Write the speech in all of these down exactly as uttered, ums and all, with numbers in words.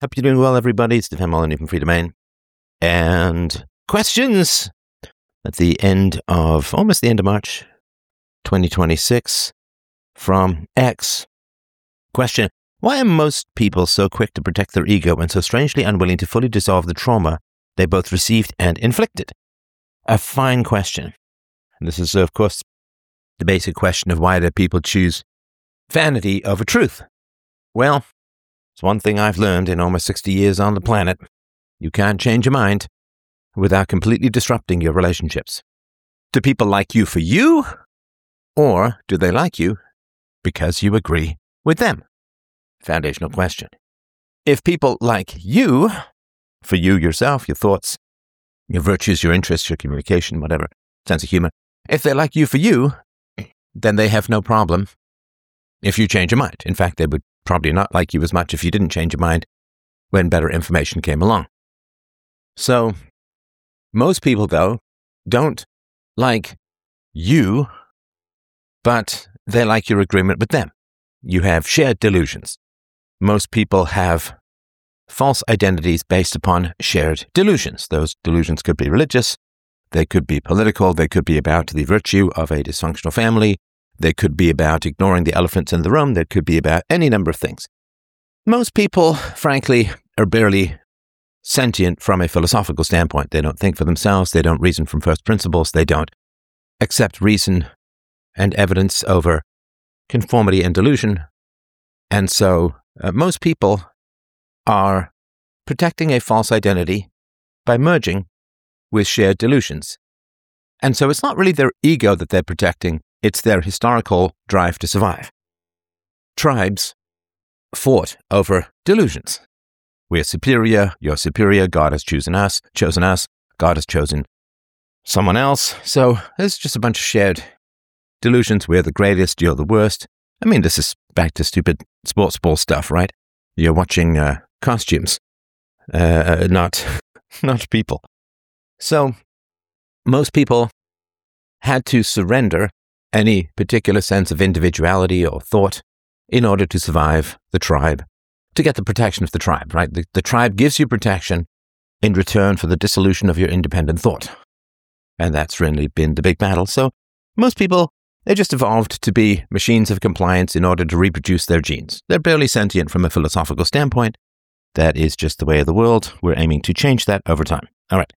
Hope you're doing well, everybody. It's Stefan Molyneux from Free Domain. And questions at the end of, almost the end of March, twenty twenty-six, from X. Question: why are most people so quick to protect their ego and so strangely unwilling to fully dissolve the trauma they both received and inflicted? A fine question. And this is, of course, the basic question of why do people choose vanity over truth? Well, it's one thing I've learned in almost sixty years on the planet. You can't change your mind without completely disrupting your relationships. Do people like you for you? Or do they like you because you agree with them? Foundational question. If people like you, for you yourself, your thoughts, your virtues, your interests, your communication, whatever, sense of humor, if they like you for you, then they have no problem if you change your mind. In fact, they would probably not like you as much if you didn't change your mind when better information came along. So, most people, though, don't like you, but they like your agreement with them. You have shared delusions. Most people have false identities based upon shared delusions. Those delusions could be religious, they could be political, they could be about the virtue of a dysfunctional family, they could be about ignoring the elephants in the room, they could be about any number of things. Most people, frankly, are barely sentient from a philosophical standpoint. They don't think for themselves, they don't reason from first principles, they don't accept reason and evidence over conformity and delusion. And so uh, most people are protecting a false identity by merging with shared delusions. And so it's not really their ego that they're protecting, it's their historical drive to survive. Tribes fought over delusions. We're superior, you're superior, God has chosen us, chosen us, God has chosen someone else. So there's just a bunch of shared delusions. We're the greatest, you're the worst. I mean, this is back to stupid sports ball stuff, right? You're watching uh, costumes, uh, not, not people. So most people had to surrender any particular sense of individuality or thought in order to survive the tribe, to get the protection of the tribe, right? The, the tribe gives you protection in return for the dissolution of your independent thought. And that's really been the big battle. So most people, they just evolved to be machines of compliance in order to reproduce their genes. They're barely sentient from a philosophical standpoint. That is just the way of the world. We're aiming to change that over time. All right.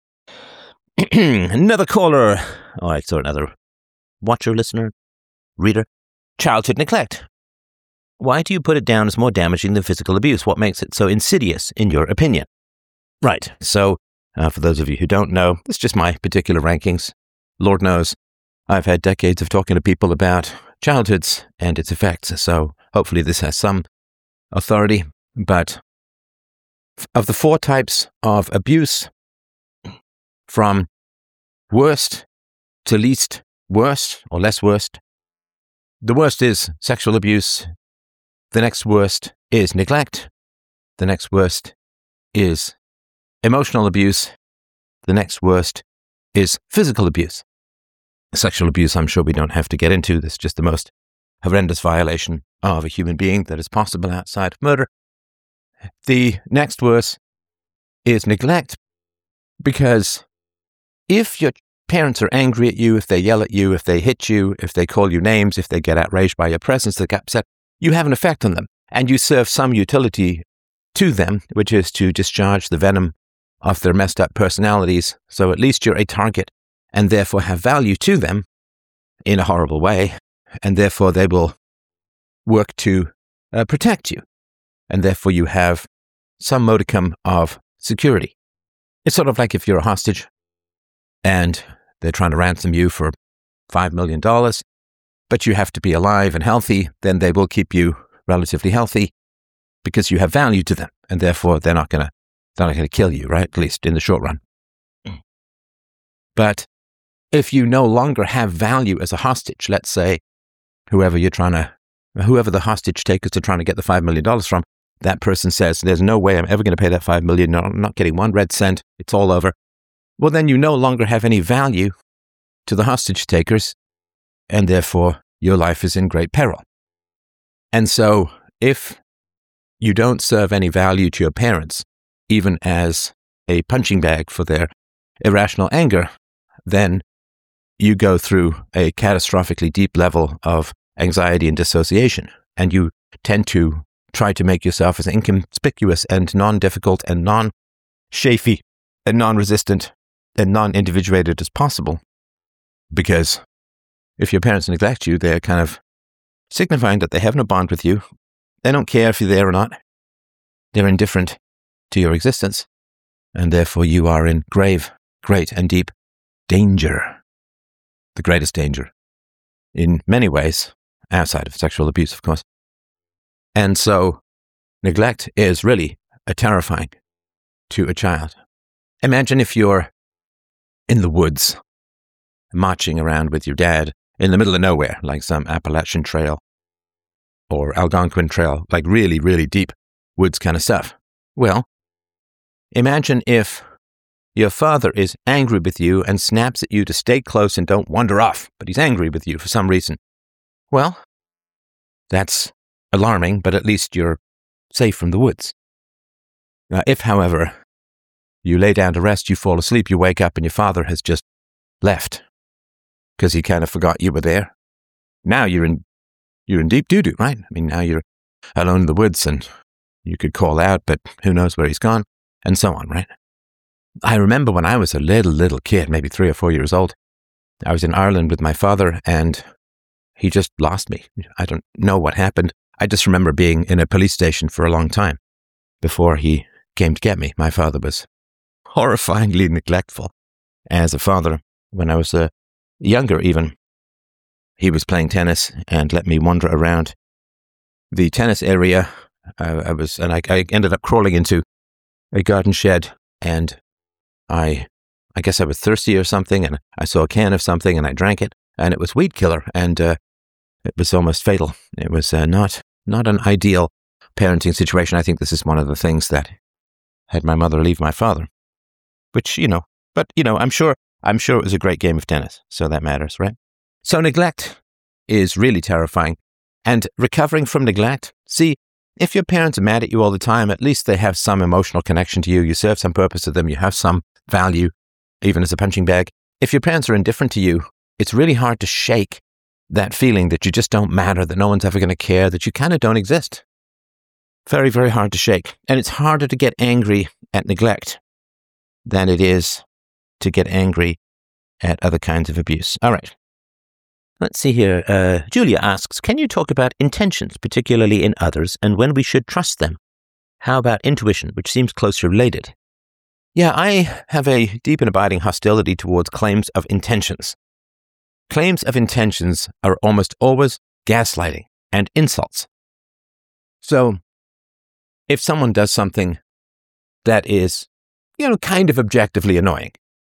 Another caller. All right, so another watcher, listener, reader. Childhood neglect. Why do you put it down as more damaging than physical abuse? What makes it so insidious, in your opinion? Right. So, uh, for those of you who don't know, it's just my particular rankings. Lord knows, I've had decades of talking to people about childhoods and its effects, so hopefully this has some authority. But of the four types of abuse, from worst to least worst or less worst, the worst is sexual abuse. The next worst is neglect. The next worst is emotional abuse. The next worst is physical abuse. Sexual abuse, I'm sure we don't have to get into. This is just the most horrendous violation of a human being that is possible outside of murder. The next worst is neglect, because if your parents are angry at you, if they yell at you, if they hit you, if they call you names, if they get outraged by your presence, they get upset, you have an effect on them, and you serve some utility to them, which is to discharge the venom of their messed up personalities, so at least you're a target, and therefore have value to them in a horrible way, and therefore they will work to uh, protect you, and therefore you have some modicum of security. It's sort of like if you're a hostage, and they're trying to ransom you for five million dollars, but you have to be alive and healthy, then they will keep you relatively healthy because you have value to them, and therefore they're not going to they're not going to kill you, right? At least in the short run. But if you no longer have value as a hostage, let's say whoever you're trying to, whoever the hostage takers are trying to get the five million dollars from, that person says, there's no way I'm ever going to pay that five million dollars. No, I'm not getting one red cent. It's all over. Well, then you no longer have any value to the hostage takers, and therefore your life is in great peril. And so if you don't serve any value to your parents, even as a punching bag for their irrational anger, then you go through a catastrophically deep level of anxiety and dissociation, and you tend to try to make yourself as inconspicuous and non-difficult and non-chafy and non-resistant and non-individuated as possible. Because if your parents neglect you, they're kind of signifying that they have no bond with you. They don't care if you're there or not. They're indifferent to your existence, and therefore you are in grave, great, and deep danger. The greatest danger, in many ways, outside of sexual abuse, of course. And so, neglect is really a terrifying to a child. Imagine if you're in the woods, marching around with your dad in the middle of nowhere, like some Appalachian Trail or Algonquin Trail, like really, really deep woods kind of stuff. Well, imagine if your father is angry with you and snaps at you to stay close and don't wander off, but he's angry with you for some reason. Well, that's alarming, but at least you're safe from the woods. Now, if, however, you lay down to rest, you fall asleep, you wake up, and your father has just left because he kind of forgot you were there. Now you're in you're in deep doo-doo, right? I mean, now you're alone in the woods, and you could call out, but who knows where he's gone, and so on, right? I remember when I was a little, little kid, maybe three or four years old, I was in Ireland with my father, and he just lost me. I don't know what happened. I just remember being in a police station for a long time before he came to get me. My father was horrifyingly neglectful as a father. When I was uh, younger even, he was playing tennis and let me wander around the tennis area. I, I was, and I, I ended up crawling into a garden shed, and I, I guess I was thirsty or something, and I saw a can of something, and I drank it, and it was weed killer, and uh, it was almost fatal. It was uh, not not an ideal parenting situation. I think this is one of the things that had my mother leave my father, which, you know, but, you know, I'm sure, I'm sure it was a great game of tennis, so that matters, right? So neglect is really terrifying. And recovering from neglect, see, if your parents are mad at you all the time, at least they have some emotional connection to you. You serve some purpose to them. You have some value, even as a punching bag. If your parents are indifferent to you, it's really hard to shake that feeling that you just don't matter, that no one's ever going to care, that you kind of don't exist. Very, very hard to shake. And it's harder to get angry at neglect than it is to get angry at other kinds of abuse. All right. Let's see here. Uh, Julia asks, can you talk about intentions, particularly in others, and when we should trust them? How about intuition, which seems closely related? Yeah, I have a deep and abiding hostility towards claims of intentions. Claims of intentions are almost always gaslighting and insults. So, if someone does something that is, you know, kind of objectively annoying,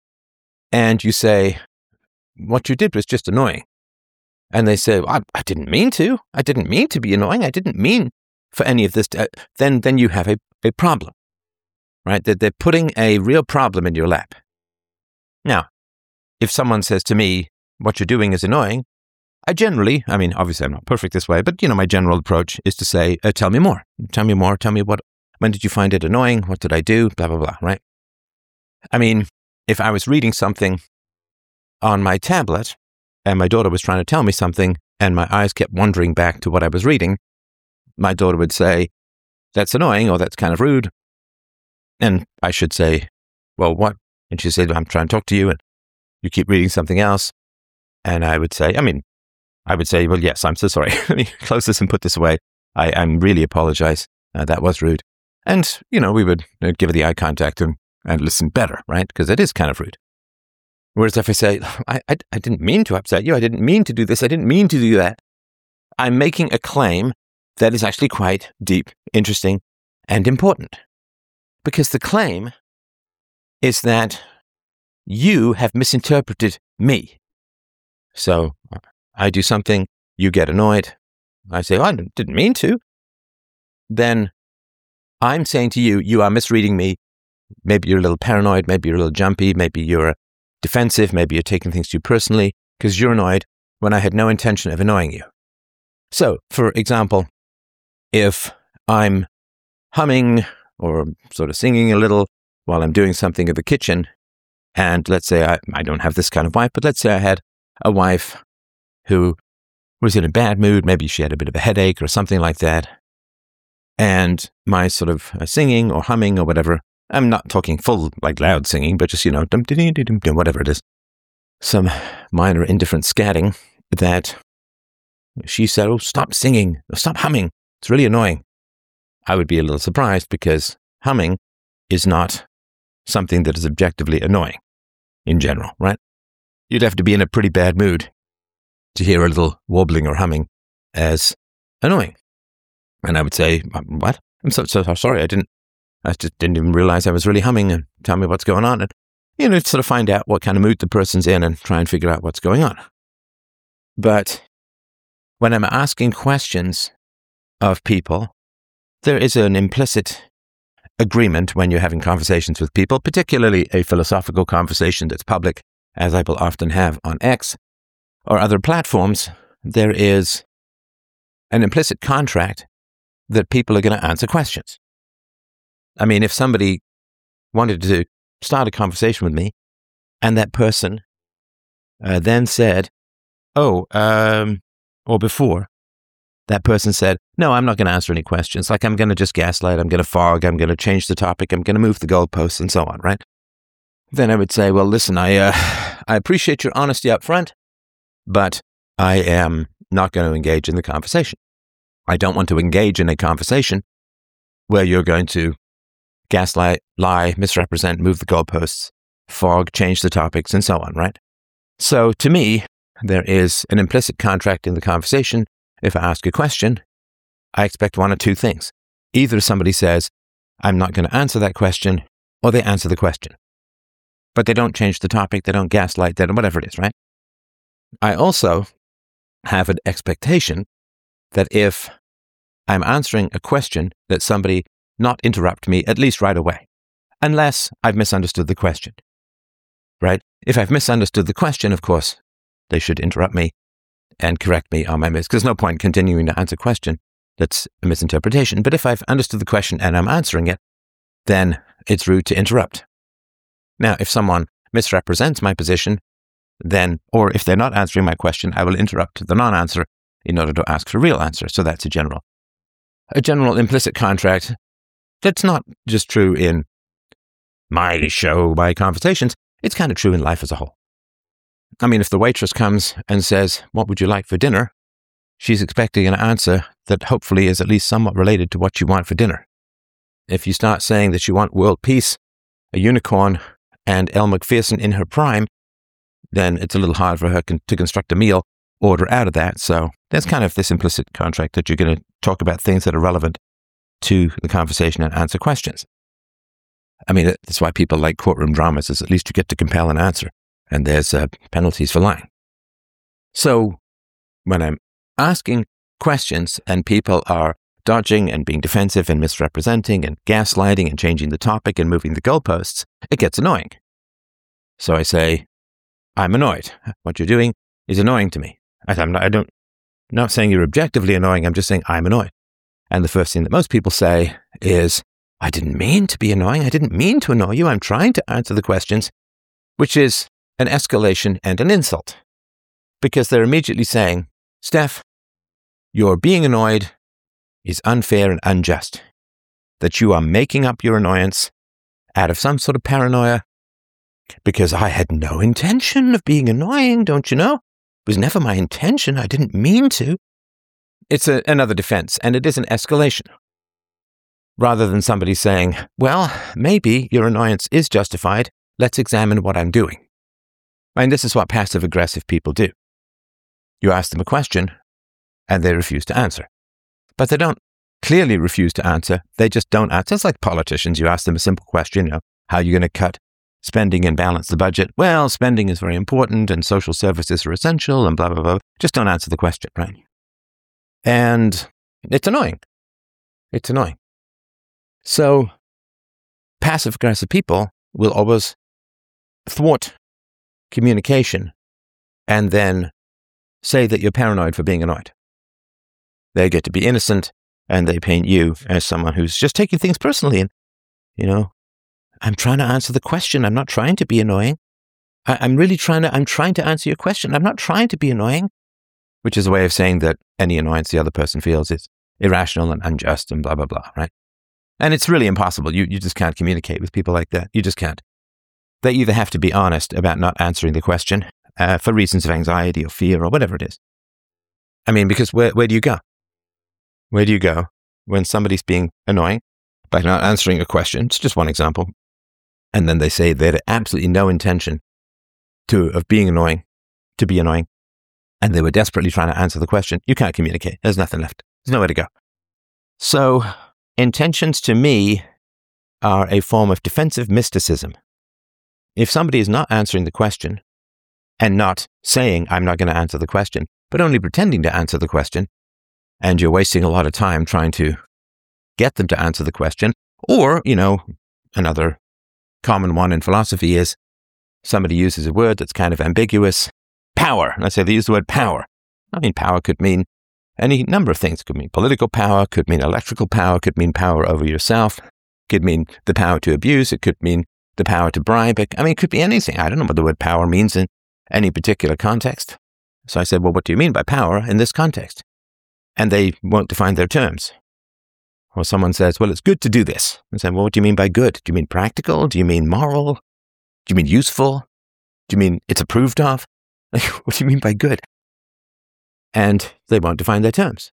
and you say, what you did was just annoying, and they say, I, I didn't mean to, I didn't mean to be annoying, I didn't mean for any of this, to, uh, then then you have a, a problem, right? That they're putting a real problem in your lap. Now, if someone says to me, what you're doing is annoying, I generally, I mean, obviously I'm not perfect this way, but, you know, my general approach is to say, uh, tell me more, tell me more, tell me what, when did you find it annoying? What did I do? Blah, blah, blah, right? I mean, if I was reading something on my tablet and my daughter was trying to tell me something and my eyes kept wandering back to what I was reading, my daughter would say, that's annoying, or that's kind of rude. And I should say, well, what? And she said, I'm trying to talk to you and you keep reading something else. And I would say, I mean, I would say, well, yes, I'm so sorry. Let me close this and put this away. I, I really apologize. Uh, that was rude. And, you know, we would uh, give her the eye contact and, and listen better, right? Because it is kind of rude. Whereas if I say, I, I, I didn't mean to upset you. I didn't mean to do this. I didn't mean to do that. I'm making a claim that is actually quite deep, interesting, and important. Because the claim is that you have misinterpreted me. So I do something, you get annoyed. I say, oh, I didn't mean to. Then I'm saying to you, you are misreading me. Maybe you're a little paranoid. Maybe you're a little jumpy. Maybe you're defensive. Maybe you're taking things too personally because you're annoyed when I had no intention of annoying you. So, for example, if I'm humming or sort of singing a little while I'm doing something in the kitchen. And let's say I, I don't have this kind of wife, but let's say I had a wife who was in a bad mood. Maybe she had a bit of a headache or something like that. And my sort of uh, singing or humming or whatever, I'm not talking full, like loud singing, but just, you know, dum, dum, dum, dum, dum, whatever it is, some minor indifferent scatting, that she said, oh, stop singing, stop humming. It's really annoying. I would be a little surprised because humming is not something that is objectively annoying in general, right? You'd have to be in a pretty bad mood to hear a little wobbling or humming as annoying. And I would say, what? I'm so, so sorry. I didn't, I just didn't even realize I was really humming, and tell me what's going on. And, you know, sort of find out what kind of mood the person's in and try and figure out what's going on. But when I'm asking questions of people, there is an implicit agreement when you're having conversations with people, particularly a philosophical conversation that's public, as I will often have on X or other platforms. There is an implicit contract that people are going to answer questions. I mean, if somebody wanted to start a conversation with me and that person uh, then said, oh, um, or before, that person said, no, I'm not going to answer any questions. Like, I'm going to just gaslight, I'm going to fog, I'm going to change the topic, I'm going to move the goalposts and so on, right? Then I would say, well, listen, I, uh, I appreciate your honesty up front, but I am not going to engage in the conversation. I don't want to engage in a conversation where you're going to gaslight, lie, misrepresent, move the goalposts, fog, change the topics, and so on, right? So to me, there is an implicit contract in the conversation. If I ask a question, I expect one of two things. Either somebody says, I'm not going to answer that question, or they answer the question. But they don't change the topic, they don't gaslight, they don't, whatever it is, right? I also have an expectation that if I'm answering a question, that somebody not interrupt me at least right away, unless I've misunderstood the question, right? If I've misunderstood the question, of course, they should interrupt me and correct me on my mis, because there's no point continuing to answer a question that's a misinterpretation. But if I've understood the question and I'm answering it, then it's rude to interrupt. Now, if someone misrepresents my position, then, or if they're not answering my question, I will interrupt the non-answer in order to ask for a real answer. So that's a general, a general implicit contract. That's not just true in my show, my conversations. It's kind of true in life as a whole. I mean, if the waitress comes and says, what would you like for dinner? She's expecting an answer that hopefully is at least somewhat related to what you want for dinner. If you start saying that you want world peace, a unicorn, and Elle Macpherson in her prime, then it's a little hard for her con- to construct a meal order out of that. So there's kind of this implicit contract that you're going to talk about things that are relevant to the conversation and answer questions. I mean, that's why people like courtroom dramas, is at least you get to compel an answer, and there's uh, penalties for lying. So when I'm asking questions and people are dodging and being defensive and misrepresenting and gaslighting and changing the topic and moving the goalposts, it gets annoying. So I say, I'm annoyed. What you're doing is annoying to me. I'm not, I don't, I'm not saying you're objectively annoying, I'm just saying I'm annoyed. And the first thing that most people say is, I didn't mean to be annoying. I didn't mean to annoy you. I'm trying to answer the questions, which is an escalation and an insult. Because they're immediately saying, Steph, your being annoyed is unfair and unjust. That you are making up your annoyance out of some sort of paranoia, because I had no intention of being annoying, don't you know? It was never my intention. I didn't mean to. It's a, another defense, and it is an escalation. Rather than somebody saying, well, maybe your annoyance is justified. Let's examine what I'm doing. And this is what passive-aggressive people do. You ask them a question, and they refuse to answer. But they don't clearly refuse to answer. They just don't answer. It's like politicians. You ask them a simple question, you know, how are you going to cut spending and balance the budget? Well, spending is very important, and social services are essential, and blah, blah, blah. Just don't answer the question, right? And it's annoying. It's annoying. So passive-aggressive people will always thwart communication and then say that you're paranoid for being annoyed. They get to be innocent and they paint you as someone who's just taking things personally. And, you know, I'm trying to answer the question. I'm not trying to be annoying. I, I'm really trying to, I'm trying to answer your question. I'm not trying to be annoying, which is a way of saying that any annoyance the other person feels is irrational and unjust and blah, blah, blah, right? And it's really impossible. You, you just can't communicate with people like that. You just can't. They either have to be honest about not answering the question uh, for reasons of anxiety or fear or whatever it is. I mean, because where, where do you go? Where do you go when somebody's being annoying by not answering a question? It's just one example. And then they say they had absolutely no intention to of being annoying, to be annoying, and they were desperately trying to answer the question. You can't communicate. There's nothing left. There's nowhere to go. So intentions to me are a form of defensive mysticism. If somebody is not answering the question and not saying, I'm not going to answer the question, but only pretending to answer the question, and you're wasting a lot of time trying to get them to answer the question, or, you know, another common one in philosophy is somebody uses a word that's kind of ambiguous, power. Let's say they use the word power. I mean, power could mean any number of things. It could mean political power, could mean electrical power, could mean power over yourself, could mean the power to abuse, it could mean the power to bribe. I mean, it could be anything. I don't know what the word power means in any particular context. So I said, well, what do you mean by power in this context? And they won't define their terms. Or someone says, well, it's good to do this. I said, well, what do you mean by good? Do you mean practical? Do you mean moral? Do you mean useful? Do you mean it's approved of? Like, what do you mean by good? And they won't define their terms.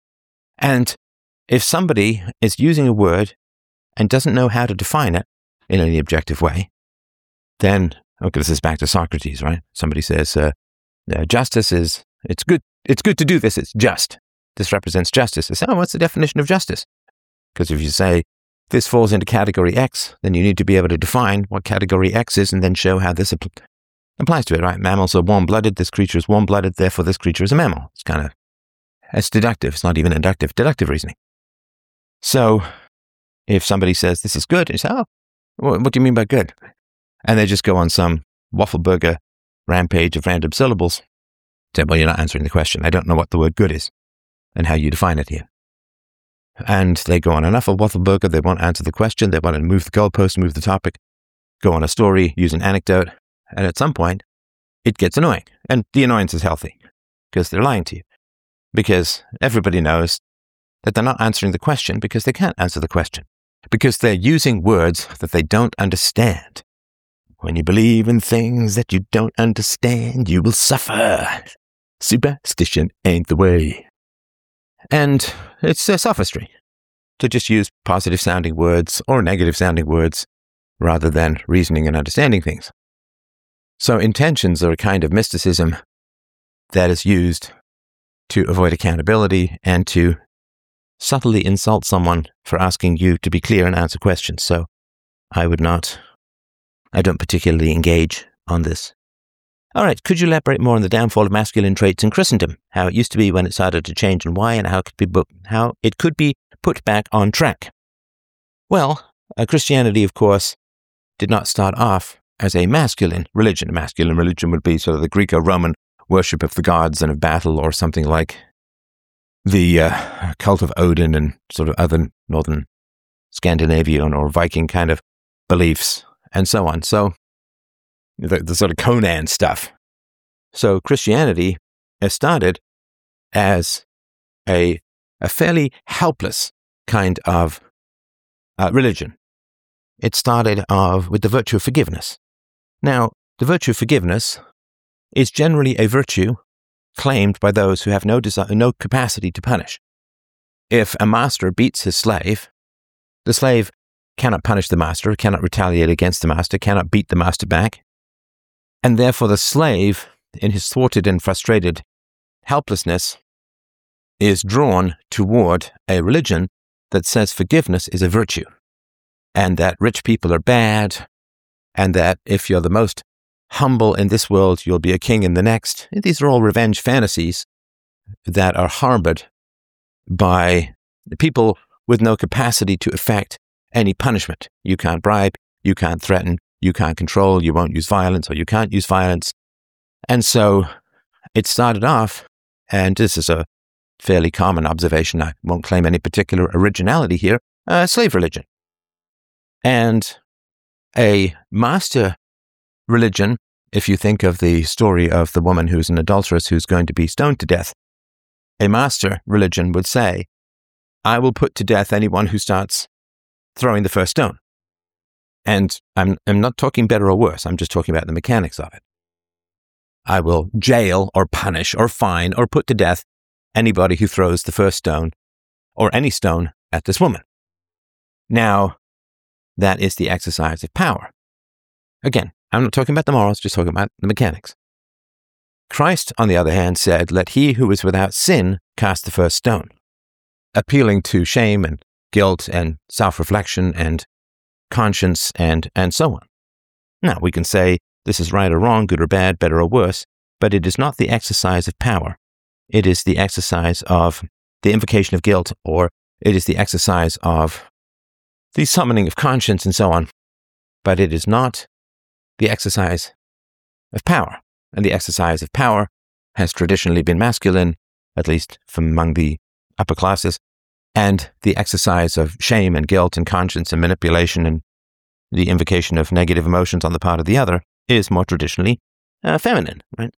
And if somebody is using a word and doesn't know how to define it in any objective way, then, okay, this is back to Socrates, right? Somebody says, uh, uh, justice is, it's good, it's good to do this, it's just. This represents justice. They say, oh, what's the definition of justice? Because if you say this falls into category X, then you need to be able to define what category X is and then show how this apl- applies to it, right? Mammals are warm-blooded. This creature is warm-blooded. Therefore, this creature is a mammal. It's kind of, it's deductive. It's not even inductive, deductive reasoning. So if somebody says this is good, you say, oh, what do you mean by good? And they just go on some waffle burger rampage of random syllables. Say, well, you're not answering the question. I don't know what the word good is and how you define it here. And they go on enough of Waffleburger, they won't answer the question, they want to move the goalpost, move the topic, go on a story, use an anecdote, and at some point, it gets annoying. And the annoyance is healthy, because they're lying to you. Because everybody knows that they're not answering the question because they can't answer the question. Because they're using words that they don't understand. When you believe in things that you don't understand, you will suffer. Superstition ain't the way. And it's a sophistry to just use positive sounding words or negative sounding words rather than reasoning and understanding things. So intentions are a kind of mysticism that is used to avoid accountability and to subtly insult someone for asking you to be clear and answer questions. So I would not, I don't particularly engage on this. All right, could you elaborate more on the downfall of masculine traits in Christendom, how it used to be when it started to change and why, and how it could be, bu- how it could be put back on track? Well, uh, Christianity, of course, did not start off as a masculine religion. A masculine religion would be sort of the Greco-Roman worship of the gods and of battle, or something like the uh, cult of Odin and sort of other northern Scandinavian or Viking kind of beliefs, and so on. So The, the sort of Conan stuff. So Christianity has started as a, a fairly helpless kind of uh, religion. It started off with the virtue of forgiveness. Now, the virtue of forgiveness is generally a virtue claimed by those who have no desire, no capacity to punish. If a master beats his slave, the slave cannot punish the master, cannot retaliate against the master, cannot beat the master back. And therefore the slave, in his thwarted and frustrated helplessness, is drawn toward a religion that says forgiveness is a virtue, and that rich people are bad, and that if you're the most humble in this world, you'll be a king in the next. These are all revenge fantasies that are harbored by people with no capacity to effect any punishment. You can't bribe, you can't threaten, you can't control, you won't use violence, or you can't use violence. And so it started off, and this is a fairly common observation. I won't claim any particular originality here. Uh, slave religion. And a master religion, if you think of the story of the woman who's an adulteress who's going to be stoned to death, a master religion would say, I will put to death anyone who starts throwing the first stone. And I'm, I'm not talking better or worse. I'm just talking about the mechanics of it. I will jail or punish or fine or put to death anybody who throws the first stone or any stone at this woman. Now, that is the exercise of power. Again, I'm not talking about the morals, just talking about the mechanics. Christ, on the other hand, said, let he who is without sin cast the first stone, appealing to shame and guilt and self-reflection and conscience and, and so on. Now, we can say this is right or wrong, good or bad, better or worse, but it is not the exercise of power. It is the exercise of the invocation of guilt, or it is the exercise of the summoning of conscience and so on, but it is not the exercise of power. And the exercise of power has traditionally been masculine, at least from among the upper classes, and the exercise of shame and guilt and conscience and manipulation and the invocation of negative emotions on the part of the other is more traditionally uh, feminine, right?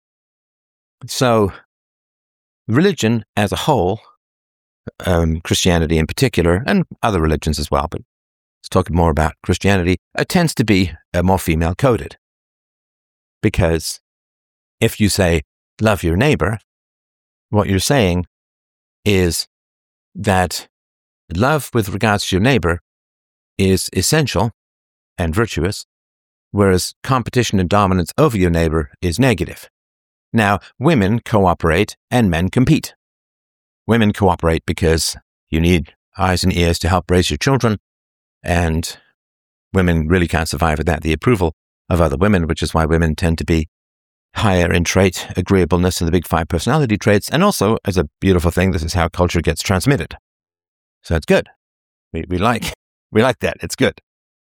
So religion as a whole, um, Christianity in particular, and other religions as well, but let's talk more about Christianity, it tends to be uh, more female-coded. Because if you say, love your neighbor, what you're saying is that love with regards to your neighbor is essential and virtuous, whereas competition and dominance over your neighbor is negative. Now, women cooperate and men compete. Women cooperate because you need eyes and ears to help raise your children, and women really can't survive without the approval of other women, which is why women tend to be higher in trait, agreeableness, and the big five personality traits. And also, as a beautiful thing, this is how culture gets transmitted. So it's good. We, we like we like that. It's good.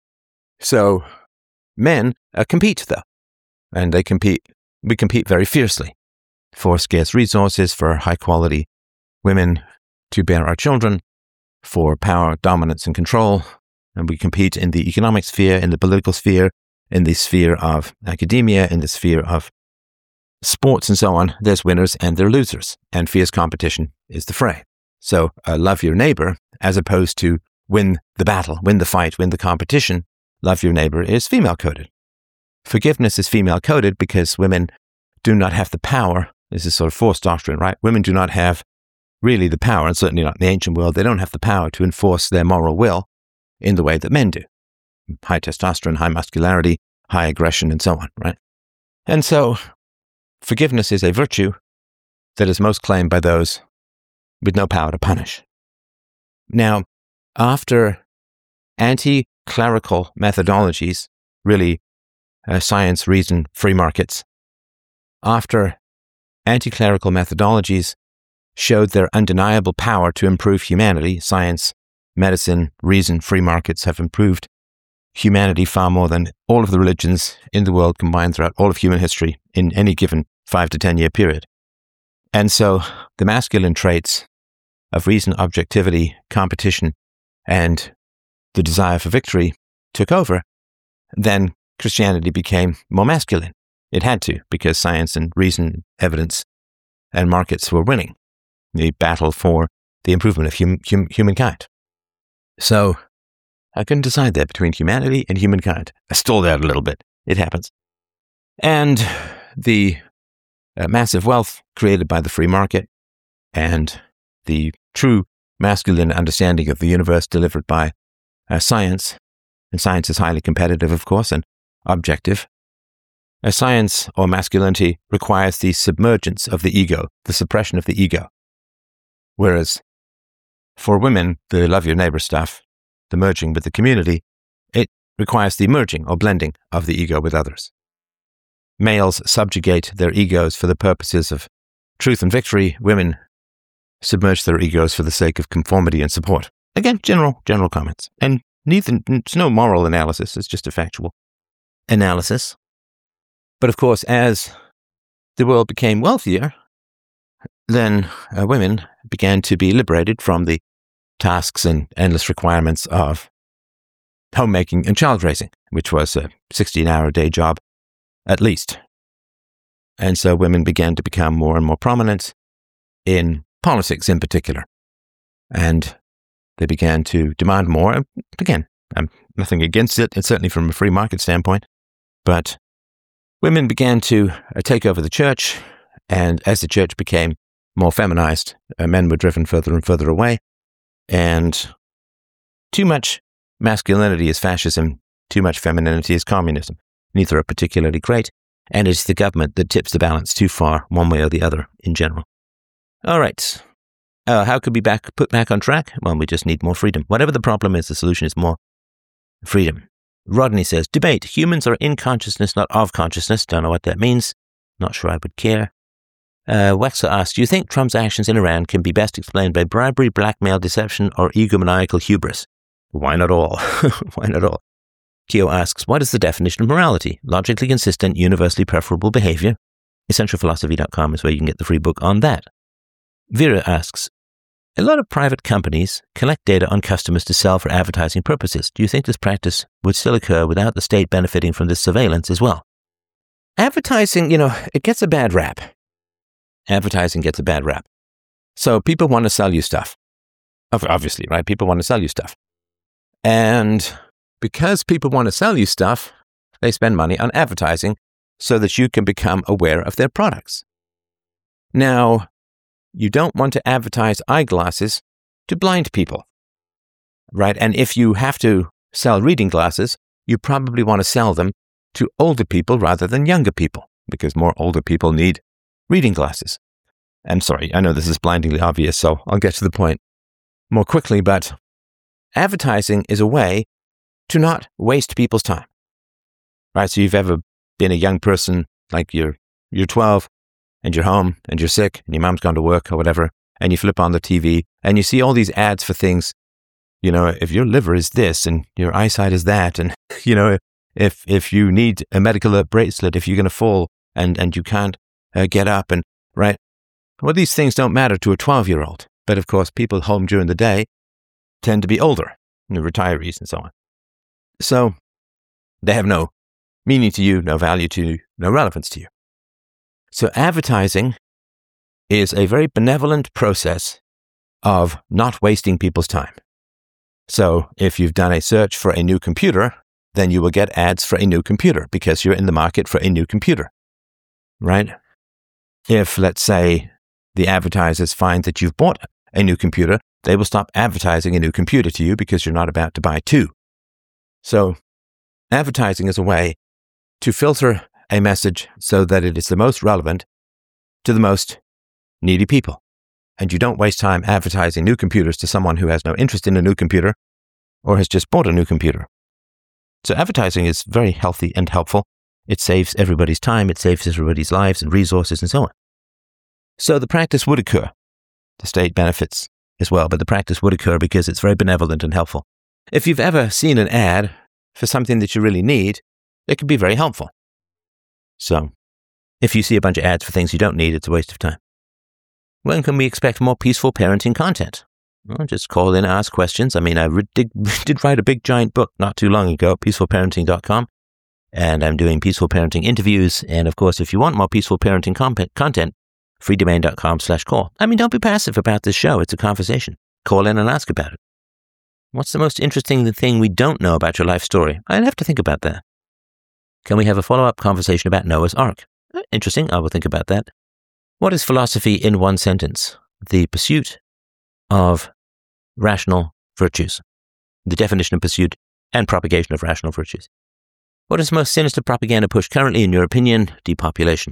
So men uh, compete, though, and they compete. We compete very fiercely for scarce resources, for high quality women to bear our children, for power, dominance, and control. And we compete in the economic sphere, in the political sphere, in the sphere of academia, in the sphere of sports and so on. There's winners and there are losers, and fierce competition is the fray. So uh, love your neighbor, as opposed to win the battle, win the fight, win the competition. Love your neighbor is female-coded. Forgiveness is female-coded because women do not have the power. This is sort of forced doctrine, right? Women do not have really the power, and certainly not in the ancient world, they don't have the power to enforce their moral will in the way that men do. High testosterone, high muscularity, high aggression, and so on, right? And so forgiveness is a virtue that is most claimed by those with no power to punish. Now, after anti-clerical methodologies, really uh, science, reason, free markets, after anti-clerical methodologies showed their undeniable power to improve humanity, science, medicine, reason, free markets have improved humanity far more than all of the religions in the world combined throughout all of human history in any given five to ten year period. And so the masculine traits of reason, objectivity, competition, and the desire for victory took over, then Christianity became more masculine. It had to, because science and reason, evidence, and markets were winning the battle for the improvement of hum- hum- humankind. So I couldn't decide there between humanity and humankind. I stalled out a little bit. It happens. And the uh, massive wealth created by the free market and the true masculine understanding of the universe delivered by uh, science, and science is highly competitive, of course, and objective. A science or masculinity requires the submergence of the ego, the suppression of the ego. Whereas for women, the love your neighbor stuff, the merging with the community, it requires the merging or blending of the ego with others. Males subjugate their egos for the purposes of truth and victory. Women submerge their egos for the sake of conformity and support. Again, general, general comments. And neither, it's no moral analysis, it's just a factual analysis. But of course, as the world became wealthier, then uh, women began to be liberated from the tasks and endless requirements of homemaking and child raising, which was a sixteen-hour day job at least. And so women began to become more and more prominent in politics in particular. And they began to demand more. And again, I'm nothing against it, and certainly from a free market standpoint. But women began to uh, take over the church. And as the church became more feminized, uh, men were driven further and further away. And too much masculinity is fascism. Too much femininity is communism. Neither are particularly great. And it's the government that tips the balance too far one way or the other in general. All right. Uh, how could we back put back on track? Well, we just need more freedom. Whatever the problem is, the solution is more freedom. Rodney says, debate. Humans are in consciousness, not of consciousness. Don't know what that means. Not sure I would care. Uh, Wexler asks, do you think Trump's actions in Iran can be best explained by bribery, blackmail, deception, or egomaniacal hubris? Why not all? Why not all? Keo asks, what is the definition of morality? Logically consistent, universally preferable behavior. essential philosophy dot com is where you can get the free book on that. Vera asks, a lot of private companies collect data on customers to sell for advertising purposes. Do you think this practice would still occur without the state benefiting from this surveillance as well? Advertising, you know, it gets a bad rap. Advertising gets a bad rap. So people want to sell you stuff. Obviously, right? People want to sell you stuff. And because people want to sell you stuff, they spend money on advertising so that you can become aware of their products. Now, you don't want to advertise eyeglasses to blind people, right? And if you have to sell reading glasses, you probably want to sell them to older people rather than younger people, because more older people need reading glasses. I'm sorry, I know this is blindingly obvious, so I'll get to the point more quickly, but advertising is a way to not waste people's time, right? So you've ever been a young person, like you're you're twelve, and you're home, and you're sick, and your mom's gone to work or whatever, and you flip on the T V, and you see all these ads for things, you know, if your liver is this, and your eyesight is that, and, you know, if if you need a medical bracelet, if you're going to fall, and, and you can't uh, get up, and, right? Well, these things don't matter to a twelve-year-old, but of course, people home during the day tend to be older, you know, retirees and so on. So they have no meaning to you, no value to you, no relevance to you. So advertising is a very benevolent process of not wasting people's time. So if you've done a search for a new computer, then you will get ads for a new computer because you're in the market for a new computer, right? If, let's say, the advertisers find that you've bought a new computer, they will stop advertising a new computer to you because you're not about to buy two. So advertising is a way to filter a message so that it is the most relevant to the most needy people. And you don't waste time advertising new computers to someone who has no interest in a new computer or has just bought a new computer. So advertising is very healthy and helpful. It saves everybody's time, it saves everybody's lives and resources and so on. So the practice would occur. The state benefits as well, but the practice would occur because it's very benevolent and helpful. If you've ever seen an ad for something that you really need, it can be very helpful. So, if you see a bunch of ads for things you don't need, it's a waste of time. When can we expect more peaceful parenting content? Well, just call in, ask questions. I mean, I did, did write a big giant book not too long ago, peaceful parenting dot com, and I'm doing peaceful parenting interviews. And of course, if you want more peaceful parenting comp- content, free domain dot com slash call. I mean, don't be passive about this show. It's a conversation. Call in and ask about it. What's the most interesting thing we don't know about your life story? I'd have to think about that. Can we have a follow-up conversation about Noah's Ark? Interesting. I will think about that. What is philosophy in one sentence? The pursuit of rational virtues. The definition of pursuit and propagation of rational virtues. What is the most sinister propaganda push currently, in your opinion? Depopulation.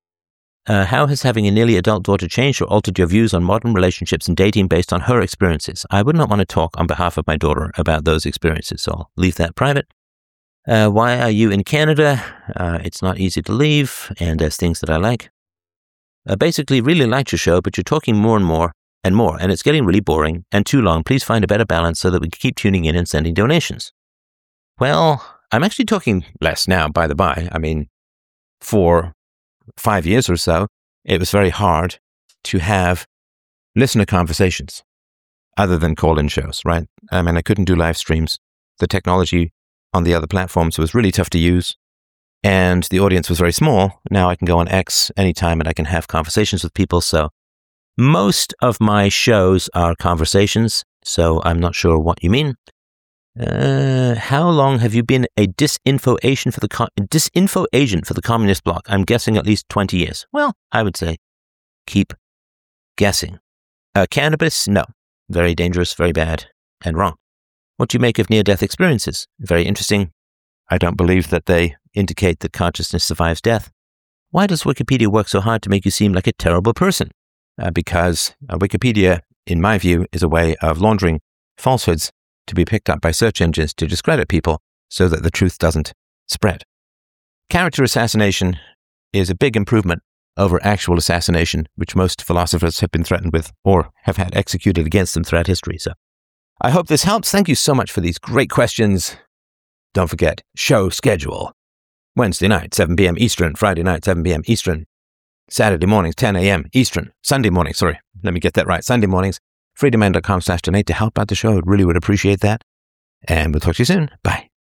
Uh, how has having a nearly adult daughter changed or altered your views on modern relationships and dating based on her experiences? I would not want to talk on behalf of my daughter about those experiences, so I'll leave that private. Uh, why are you in Canada? Uh, it's not easy to leave, and there's things that I like. Uh, basically, really liked your show, but you're talking more and more and more, and it's getting really boring and too long. Please find a better balance so that we can keep tuning in and sending donations. Well, I'm actually talking less now, by the by. I mean, for five years or so, it was very hard to have listener conversations other than call-in shows, right? I mean, I couldn't do live streams. The technology on the other platforms was really tough to use, and the audience was very small. Now I can go on X anytime and I can have conversations with people. So most of my shows are conversations, so I'm not sure what you mean. Uh, how long have you been a disinfo agent for the com- disinfo agent for the Communist Bloc? I'm guessing at least twenty years. Well, I would say keep guessing. Uh, cannabis? No. Very dangerous, very bad, and wrong. What do you make of near-death experiences? Very interesting. I don't believe that they indicate that consciousness survives death. Why does Wikipedia work so hard to make you seem like a terrible person? Uh, because uh, Wikipedia, in my view, is a way of laundering falsehoods to be picked up by search engines to discredit people so that the truth doesn't spread. Character assassination is a big improvement over actual assassination, which most philosophers have been threatened with or have had executed against them throughout history. So I hope this helps. Thank you so much for these great questions. Don't forget, show schedule. Wednesday night, seven p.m. Eastern. Friday night, seven p.m. Eastern. Saturday mornings, ten a.m. Eastern. Sunday mornings, sorry, let me get that right. Sunday mornings, freedomain.com slash donate to help out the show. I really would appreciate that. And we'll talk to you soon. Bye.